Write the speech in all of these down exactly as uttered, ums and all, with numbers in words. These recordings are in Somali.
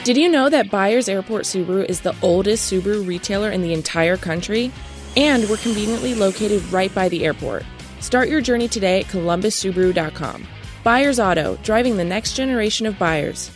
Did you know that Byers Airport Subaru is the oldest Subaru retailer in the entire country? And we're conveniently located right by the airport. Start your journey today at columbus subaru dot com. Byers Auto, driving the next generation of buyers.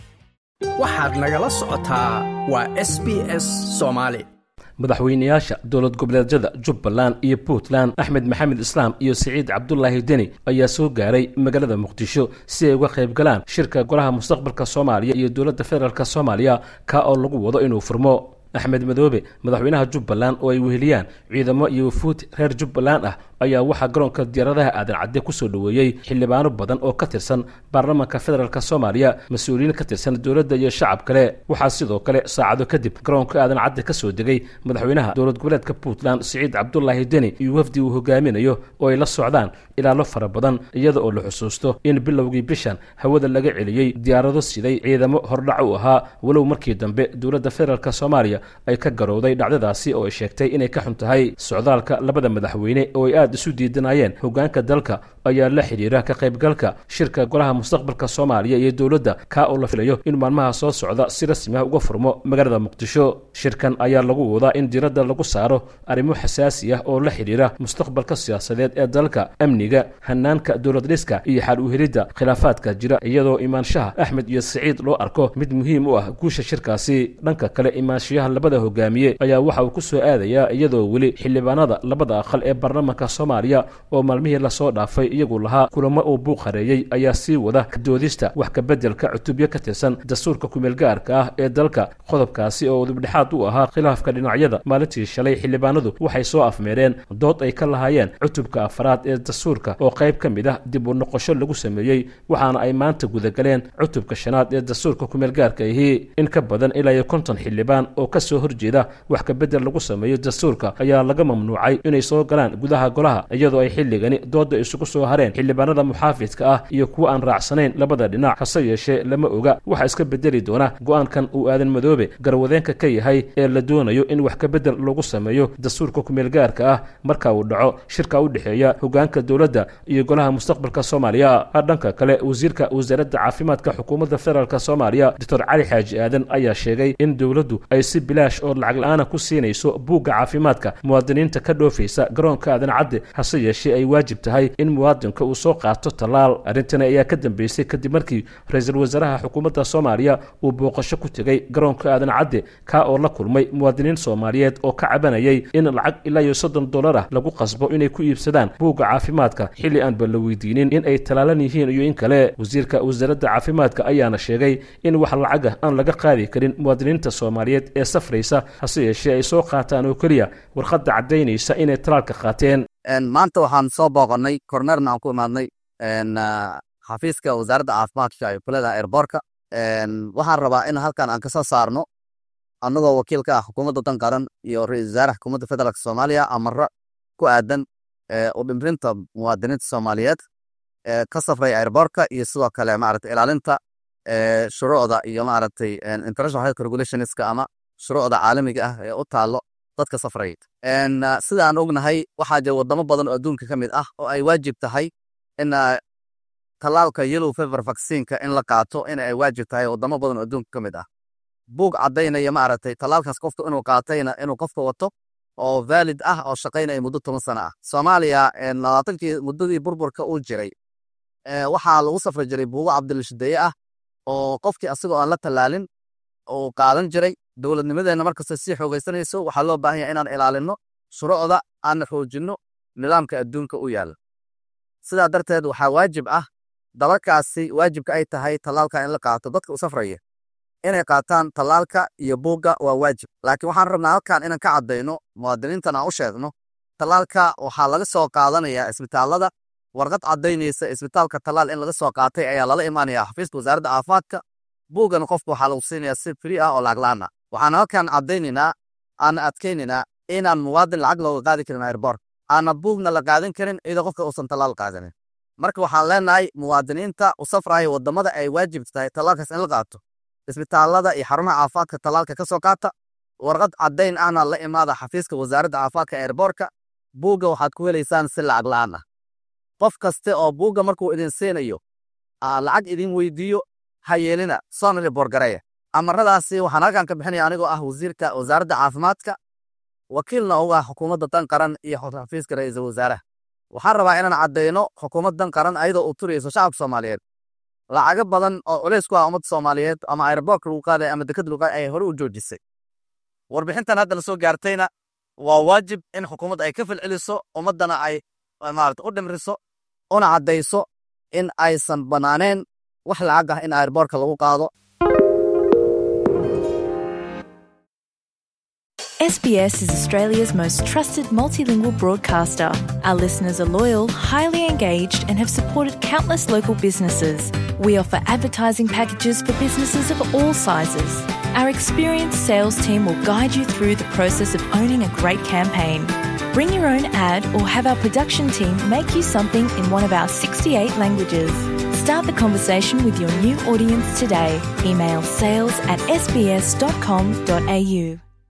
waxaad nagala socotaa waa S B S Soomaali. madaxweynayaasha dowlad goboleedyada Jubbaland iyo Puntland Axmed Maxamed Islaam iyo Saciid Cabdullaahi Deni ayaa soo gaaray magaalada Muqdisho si ay uga qayb galaan shirka golaha mustaqbalka Soomaaliya iyo dowladda federaalka Soomaaliya ka oo lagu wado inuu furmo. Axmed Madoobe madaxweynaha Jubbaland oo ay weheliyaan ciidamo iyo wafuud reer Jubbaland ah ayaa waxa garoonka diyaaradaha aadan cadde ku soo dhaweeyay xildhibaano badan oo ka tirsan baarlamaanka federaalka Soomaaliya mas'uuliyiin ka tirsan dowladda iyo shacab kale. waxa sidoo kale saacado kadib garoonka aadan cadde ka soo degay madaxweynaha dowlad goboleedka Puntland Saciid Cabdullaahi Deni iyo wafdi uu hogaaminayo oo ay la socdaan ilaalo fara badan iyada oo la xusuusto in bilowgii bishan hawada laga celiyay diyaarado siday ciidamo hordhac u ahaa walow markii dambe dowladda federaalka Soomaaliya ay ka garowday dhacdadaasi oo ay sheegtay inay ka xun tahay socdaalka labada madaxweyne oo ay aad isu diidanayeen hogaanka dalka ayaa la xiriira ka qaybgalka shirka golaha mustaqbalka Soomaaliya iyo dowladda ka oo la filayo in maalmaha soo socda si rasmi ah uga furmo magaalada Muqdisho. shirkan ayaa lagu wadaa in diiradda lagu saaro arrimo xasaasi ah oo la xiriira mustaqbalka siyaasadeed ee dalka, amniga, hanaanka dowlad dhiska iyo xal u helidda khilaafaadka jira iyadoo imaanshaha Axmed iyo Saciid loo arko mid muhiim u ah guusha shirkaasi. dhanka kale imaanshaha labada hogaamiye ayaa waxa uu ku soo aadayaa iyadoo weli xildhibaanada labada aqal ee baarlamaanka Soomaaliya oo maalmihii la soo dhaafay iyagu lahaa kulamo uu buuq qareeyay ayaa sii wada doodista wax ka bedelka cutubyo ka tirsan dastuurka kumeel gaarka ah ee dalka. qodobkaasi oo dibdhexaad u ahaa khilaafka dhinacyada maalintii shalay xildhibaanadu waxay soo afmeereen dood ay ka lahaayeen cutubka afraad ee dastuurka oo qayb ka mid ah dib u noqosho lagu sameeyey waxaana ay maanta gudagaleen cutubka shanaad ee dastuurka kumeel gaarka ahi. in ka badan ilaa iyo konton xildhibaan oo ka soo horjeeda wax ka bedel lagu sameeyo dastuurka ayaa laga mamnuucay inay soo galaan gudaha golaha iyadoo ay xilligani dooda isugu soo hareen xildhibaanada muxaafidka ah iyo kuwa aan raacsanayn labada dhinac. hase yeeshee lama oga waxa iska bedeli doona go'aankan uu aadan Madoobe garwadeenka ka yahay ee la doonayo in wax ka bedel lagu sameeyo dastuurka kumeel gaarka ah marka uu dhaco shirka u dhaxeeya hogaanka dowladda iyo golaha mustaqbalka Soomaaliya. dhanka kale wasiirka wasaaradda caafimaadka xukuumadda federaalka Soomaaliya Doctor Cali Xaaji Aadan ayaa sheegay in dowladdu ay si bilaash oo lacag la'aan ku siinayso buugga caafimaadka muwaadiniinta ka dhoofaysa garoonka aadan cadde hase yeeshee ay waajib tahay in muwaadinka uu soo qaato talaal. arrintan ayaa ka dambeysay kadib markii ra'iisul wasaaraha xukuumadda Soomaaliya uu booqasho ku tegay garoonka aadan cadde ka oo la kulmay muwaadiniin Soomaaliyeed oo ka cabanayay in lacag ilaa iyo soddon dollar ah lagu qasbo inay ku iibsadaan buugga caafimaadka xilli aan bal la weydiinin in ay talaalan yihiin iyo in kale. wasiirka wasaaradda caafimaadka ayaana sheegay in wax lacag ah aan laga qaadi karin muwaadiniinta Soomaaliyeed ee safraysa hase yeeshee ay soo qaataan oo kaliya warqadda cadaynaysa inay talaalka qaateen. maanta waxaan soo booqanay korneerna aan ku imaadnay xafiiska wasaaradda caafimaadka ee kulada airportka. waxaan rabaa in halkan aan ka soo saarno annagoo wakiilka ah xukuumadda dan qaran iyo ra'iisul wasaaraha xukuumadda federaalka Soomaaliya amara ku aadan u dhimrinta muwaadiniinta Soomaaliyeed ka safray airportka iyo sidoo kale maaragtay ilaalinta shuruucda iyo maaragtay international health regulationska ama shuruucda caalamiga ah ee u taalo dadka safray. sida aan ognahay waxaa jira wadamo badan oo adduunka ka mid ah oo ay waajib tahay in talaalka yellow fever vaccine-ka in la qaato in ay waajib tahay wadamo badan oo adduunka ka mid ah. buug cadaynaya maaragtay talaalkaas qofka inuu qaatayna inuu qofka wato oo valid ah oo shaqaynaya muddo toban sano ah. Soomaaliya labaatankii muddadii burburka uu jiray waxaa lagu safri jiray buugo cabdilashideeye ah oo qofkii asagoo aan la talaalin oo qaadan jiray. dowladnimadeena markasta si xoogaysanayso waxaa loo baahan yahay inaan ilaalino shuruucda aan xoojino nidaamka adduunka u yaala. sidaa darteed waxaa waajib ah dalalkaasi waajibka ay tahay talaalka in la qaato dadka u safraya inay qaataan talaalka iyo buugga waa waajib. laakiin waxaan rabnaa halkan inaan ka cadayno muwaadiniintana u sheegno talaalka waxaa laga soo qaadanayaa isbitaalada warqad cadaynaysa isbitaalka talaal in laga soo qaatay ayaa lala imaanayaa xafiiska wasaaradda caafimaadka. buuggan qofka waxaa lagu siinayaa si free ah oo lacag la'aan ah. waxaan halkan cadaynaynaa aan adkaynaynaa inaan muwaadin lacag looga qaadi karin airport aan buugna la qaadan karin iyadoo qofka uusan talaal qaadanin. marka waxaan leenahay muwaadiniinta u safraya wadamada ay waajib tahay talaalkaas in la qaato isbitaalada iyo xarumaha caafimaadka talaalka ka soo qaata warqad cadayn ahna la imaada xafiiska wasaaradda caafimaadka airportka. buugga waxaad ku helaysaan si lacag la'aan ah. qof kaste oo buugga markuu idin siinayo lacag idin weydiiyo ha yeelina soona report gareeya amaradaasi waxaan halkan ka bixinaya anigoo ah wasiirka wasaaradda caafimaadka wakiilna uga xukuumadda dan qaran iyo xafiiska ra'iisul wasaaraha waxaan rabaa inaan cadeyno xukuumadda dan qaran ayadoo u turayso shacabka Soomaaliyeed lacaga badan oo culays ku ah ummadda Soomaaliyeed ama airport lagu qaaday ama dekad lagu qaaday ay hore u joojisay warbixintan hadda la soo gaartayna waa waajib in xukuumadda ay ka falceliso ummadana ay maarta u dhimriso una cadeyso in aysan banaaneen wax lacag ah in airportka lagu qaado. S B S is Australia's most trusted multilingual broadcaster. Our listeners are loyal, highly engaged, and have supported countless local businesses. We offer advertising packages for businesses of all sizes. Our experienced sales team will guide you through the process of owning a great campaign. Bring your own ad or have our production team make you something in one of our sixty-eight languages. Start the conversation with your new audience today. Email sales at s b s dot com dot a u.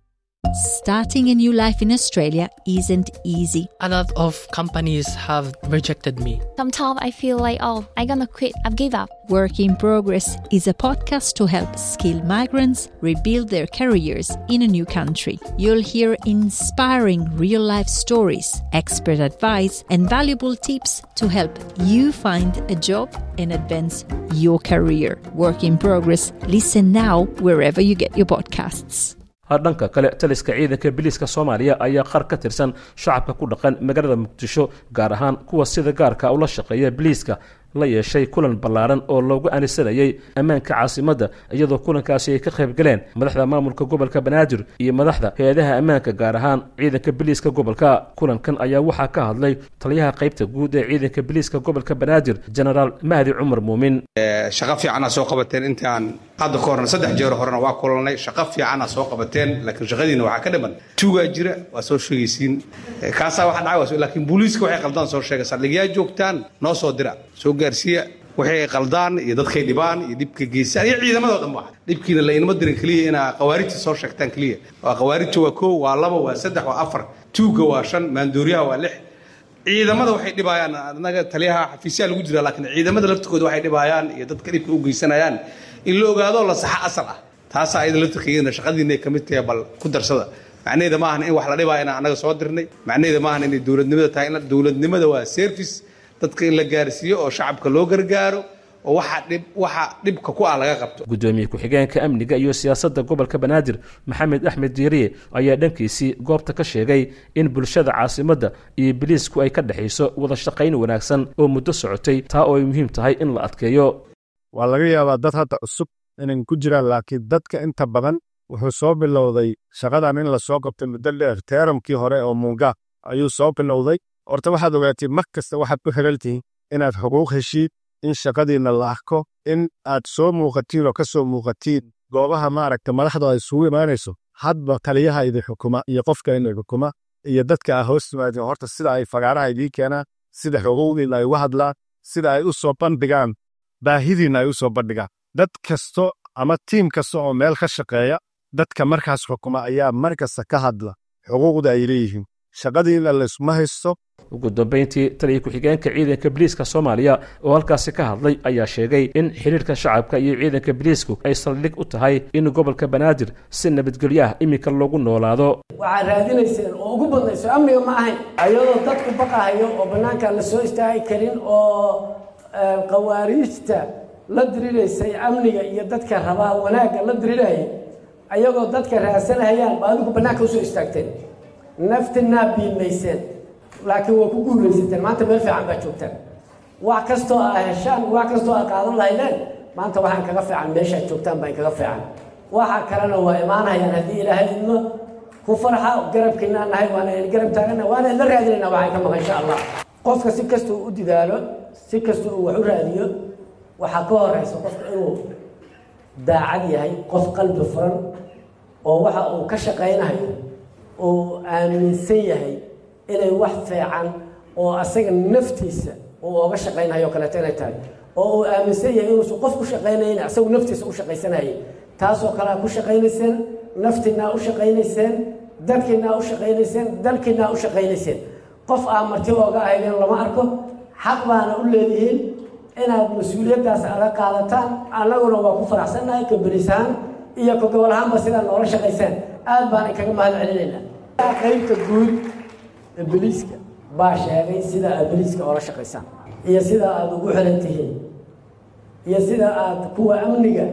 Starting a new life in Australia isn't easy. A lot of companies have rejected me. Sometimes I feel like, oh, I'm gonna quit, I've given up. Work in Progress is a podcast to help skilled migrants rebuild their careers in a new country. You'll hear inspiring real-life stories, expert advice, and valuable tips to help you find a job and advance your career. Work in Progress. Listen now wherever you get your podcasts. dhanka kale taliska ciidanka biliiska Soomaaliya ayaa qar ka tirsan shacabka ku dhaqan magaalada Muqdisho gaar ahaan kuwa sida gaarka u la shaqeeya biliiska la yeeshay kulan ballaaran oo loogu anisanayay ammaanka caasimadda iyadoo kulankaasi ay ka qayb galeen madaxda maamulka gobolka Banaadir iyo madaxda hay'adaha ammaanka gaar ahaan ciidanka biliiska gobolka. Kulankan ayaa waxaa ka hadlay taliyaha qaybta guud ee ciidanka biliiska gobolka Banaadir General Mahdi Umar Muumin. shaqo fiican soo qabateen intaan qad koorna saddex jeer horena waa kulanay shaqo fiican soo qabateen laakiin shaqadiina waxa ka dhiman tuuga jira waa soo sheegaysiin kaasa waxa dhacay laakiin booliiska waxay qaldan soo sheegay saldhigyaa joogtaan noo soo dira soo gaarsiya waxay qaldaan iyo dadkay dhibaan iyo dibka geesaan iyo ciidamada dhan wax dibkiina la inama dirin kaliya ina qawaarijta soo sheegtaan kaliya waa qawaarijta waa koow waa laba waa saddex waa afar tuuga waa shan maandooriyaha waa lix ciidamada waxay dhibayaan anaga taliyaha xafiisyaal lagu jira laakiin ciidamada laftigooda waxay dhibayaan iyo dadka dhibka u geysanayaan in la ogaado la sax asal ah taas ay la taqiyeen shaqadiina kamid tahay bal ku darsada macnaheedu ma ahan in wax la dhibaa in anaga soo dirnay macnaheedu ma ahan in dawladnimada tahay in dawladnimada waa service dadka in la gaarsiiyo oo shacabka loo gargaaro oo waxa dhib waxa dhibka ku ah laga qabto. Gudoomiye ku-xigeenka amniga iyo siyaasadda gobolka Banaadir Maxamed Axmed Diiriye ayaa dhankiisii goobta ka sheegay in bulshada caasimadda iyo biliisku ay ka dhaxayso wada shaqayn wanaagsan oo muddo socotay taa oo ay muhiim tahay in la adkeeyo. waa laga yaabaa dad hadda cusub inay ku jiraan laakiin dadka inta badan wuxuu soo bilowday shaqadan in la soo qabtay muddo dheer teeramkii hore oo Munga ayuu soo bilowday. horta waxaad ogaatay mar kasta waxaad ku xirantihiin inaad xuquuq heshiid in shaqadiina la arko in aad soo muuqatiin oo ka soo muuqatiin goobaha maaragta madaxda ay isugu imaanayso hadba taliyaha idin xukuma iyo qofka idin xukuma iyo dadka ah hoos yimaadeen horta sida ay fagaaraha idin keenaan sida xuquuqdiina ay uga hadlaan sida ay u soo bandhigaan baahidiina ay u soo bandhigaan dad kasto ama tiim kasta oo meel ka shaqeeya dadka markaas xukuma ayaa markasta ka hadla xuquuqda ay leeyihiin shaqadiina la isma haysto. ugu dambeyntii taliya ku-xigeenka ciidanka biliiska Soomaaliya oo halkaasi ka hadlay ayaa sheegay in xiriirka shacabka iyo ciidanka biliisku ay saldhig u tahay in gobolka Banaadir si nabadgelyo ah imika loogu noolaado. waxaa raadinayseen oo ugu badnayso amniga ma ahayn ayadoo dadku baqahayo oo banaanka la soo istaagi karin oo qawaariijta la diriireysay amniga iyo dadka rabaa wanaagga la diriirayay ayagoo dadka raasanayaan baa adigu banaanka u soo istaagteen naftina biimayseen laakiin waa ku guulaysateen maanta meel fiican baa joogtaan wax kastoo ah heshaan wax kastoo ah qaadan lahaydeen maanta waxaan kaga fiican meesha joogtaan baa kaga fiican waxa kalena waa imaanayaan haddii ilaahay idmo ku farxa garabkiina nahay waana garab taagana waana la raadinayna waxay ka maqan insha Allah qofka si kastoo u didaalo si kastoo uu wax u raadiyo waxa ka horeysa qofka inuu daacad yahay qof qalbi furan oo waxa uu ka shaqeynayo oo aaminsan yahay inay wax fiican oo asaga naftiisa oo uga shaqeynayo kala tahay tahay oo uu aaminsan yahay inuu qof ku shaqeynayna asagu naftiisa u shaqeysanayay taasoo kala ku shaqeynaysan naftina u shaqeynaysan dadkina u shaqeynaysan dalkina u shaqeynaysan qof aan marti ooga ahayn lama arko xaq baana u leeyihiin inaad mas'uuliyadaas ala qaadataan annaguna waa ku faraxsanahay ka bariisaan iyo ku gobol ahaanba sidaa noola shaqaysaan aad baan inkaga mahad celinaynaa qaybta guud ee booliiska baa sheegay sida aad booliiska oola shaqaysaan iyo sida aad ugu xiran tihiin iyo sida aad kuwa amniga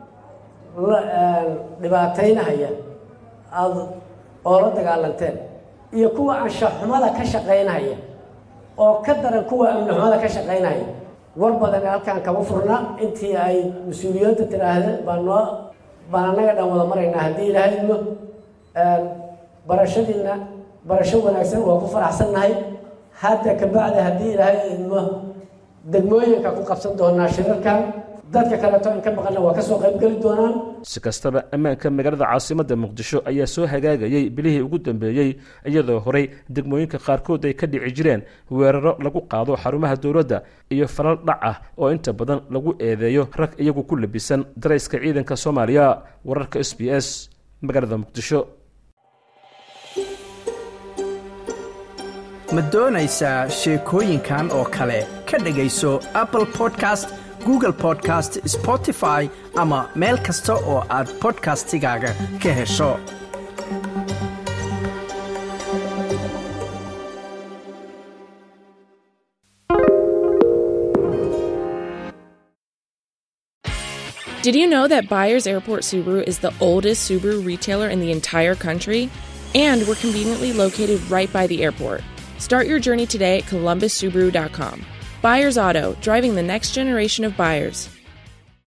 dhibaataynahaya aad oola dagaalanteen iyo kuwa anshaxumada ka shaqaynaya oo ka daran kuwa amni xumada ka shaqaynaya war badan halkaan kama furna intii ay mas-uuliyiinta tiraahdeen baan noo baan annaga dhan wada maraynaa haddii ilaahay idmo barashadiina barasho wanaagsan waa ku faraxsannahay hadda kabacdi haddii ilaahay idmo degmooyinka ku qabsan doonaa shirarkan dadka kaleeto in ka maqanna waa ka soo qayb geli doonaan si kastaba ammaanka magaalada caasimadda muqdisho ayaa soo hagaagayay bilihii ugu dambeeyey iyadoo horey degmooyinka qaarkood ay ka dhici jireen weeraro lagu qaado xarumaha dowladda iyo falal dhac ah oo inta badan lagu eedeeyo rag iyagu ku labisan darayska ciidanka soomaaliya wararka s b s magaalada muqdisho ma doonaysaa sheekooyinkan oo kale ka dhegayso Apple Podcast, Google Podcast, Spotify ama meel kasta oo aad podcastigaaga ka hesho. Did you know that Byers Airport Subaru is the oldest Subaru retailer in the entire country? And we're conveniently located right by the airport. Start your journey today at columbus subaru dot com. Byers Auto, driving the next generation of buyers.